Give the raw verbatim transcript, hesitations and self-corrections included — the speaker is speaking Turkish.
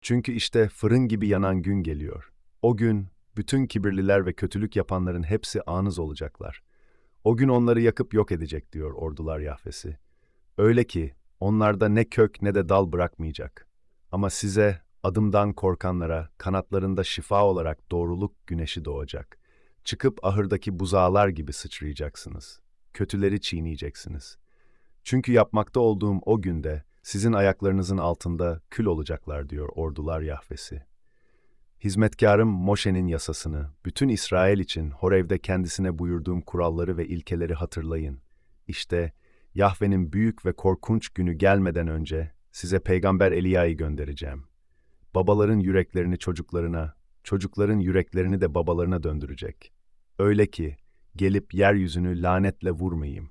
Çünkü işte fırın gibi yanan gün geliyor. O gün bütün kibirliler ve kötülük yapanların hepsi anız olacaklar. O gün onları yakıp yok edecek diyor ordular Yahvesi. Öyle ki onlarda ne kök ne de dal bırakmayacak. Ama size, adımdan korkanlara, kanatlarında şifa olarak doğruluk güneşi doğacak. Çıkıp ahırdaki buzağılar gibi sıçrayacaksınız. Kötüleri çiğneyeceksiniz. Çünkü yapmakta olduğum o günde sizin ayaklarınızın altında kül olacaklar diyor ordular Yahvesi. Hizmetkarım Moşe'nin yasasını, bütün İsrail için Horev'de kendisine buyurduğum kuralları ve ilkeleri hatırlayın. İşte Yahve'nin büyük ve korkunç günü gelmeden önce size peygamber Eliya'yı göndereceğim. Babaların yüreklerini çocuklarına, çocukların yüreklerini de babalarına döndürecek. Öyle ki gelip yeryüzünü lanetle vurmayayım.